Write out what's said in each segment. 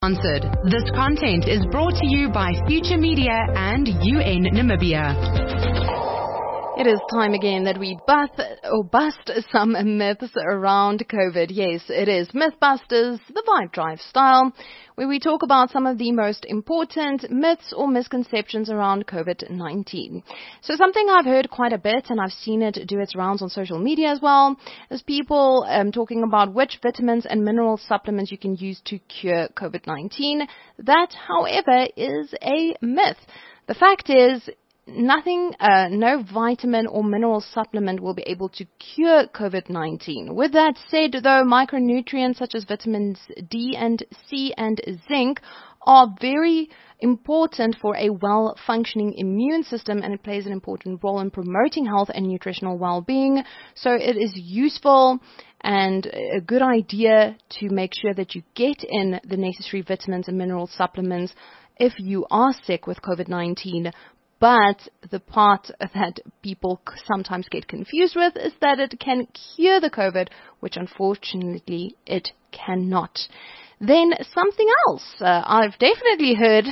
Answered. This content is brought to you by Future Media and UN Namibia. It is time again that we bust some myths around COVID. Yes, it is Mythbusters, the Vibe Drive style, where we talk about some of the most important myths or misconceptions around COVID-19. So something I've heard quite a bit, and I've seen it do its rounds on social media as well, is people talking about which vitamins and mineral supplements you can use to cure COVID-19. That, however, is a myth. The fact is, no vitamin or mineral supplement will be able to cure COVID-19. With that said, though, micronutrients such as vitamins D and C and zinc are very important for a well-functioning immune system, and it plays an important role in promoting health and nutritional well-being. So it is useful and a good idea to make sure that you get in the necessary vitamins and mineral supplements if you are sick with COVID-19. But the part that people sometimes get confused with is that it can cure the COVID, which unfortunately it cannot. Then something else I've definitely heard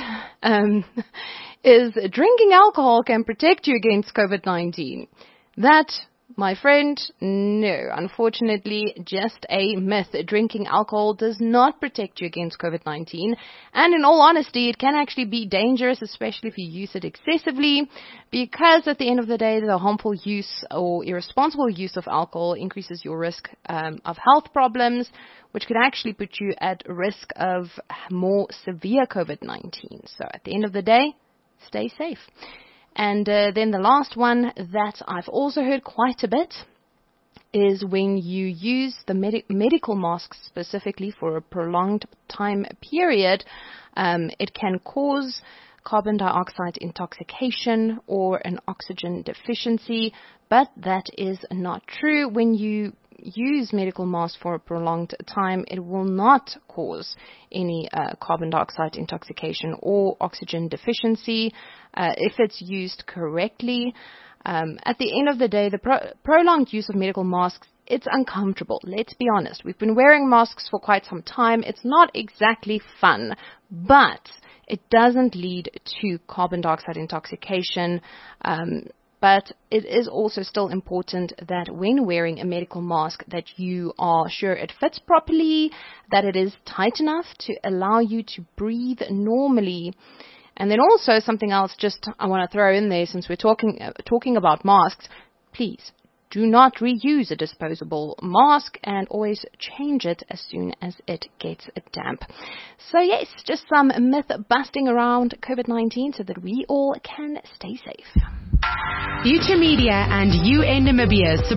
is drinking alcohol can protect you against COVID-19. That, my friend, no, unfortunately, just a myth. Drinking alcohol does not protect you against COVID-19. And in all honesty, it can actually be dangerous, especially if you use it excessively, because at the end of the day, the harmful use or irresponsible use of alcohol increases your risk of health problems, which could actually put you at risk of more severe COVID-19. So at the end of the day, stay safe. And then the last one that I've also heard quite a bit is when you use the medical masks specifically for a prolonged time period, it can cause carbon dioxide intoxication or an oxygen deficiency, but that is not true. When you use medical masks for a prolonged time, it will not cause any carbon dioxide intoxication or oxygen deficiency if it's used correctly. At the end of the day, the prolonged use of medical masks, it's uncomfortable. Let's be honest. We've been wearing masks for quite some time. It's not exactly fun, but it doesn't lead to carbon dioxide intoxication. But it is also still important that when wearing a medical mask that you are sure it fits properly, that it is tight enough to allow you to breathe normally. And then also something else just I want to throw in there, since we're talking about masks, please do not reuse a disposable mask and always change it as soon as it gets damp. So yes, just some myth busting around COVID-19 so that we all can stay safe. Future Media and UN Namibia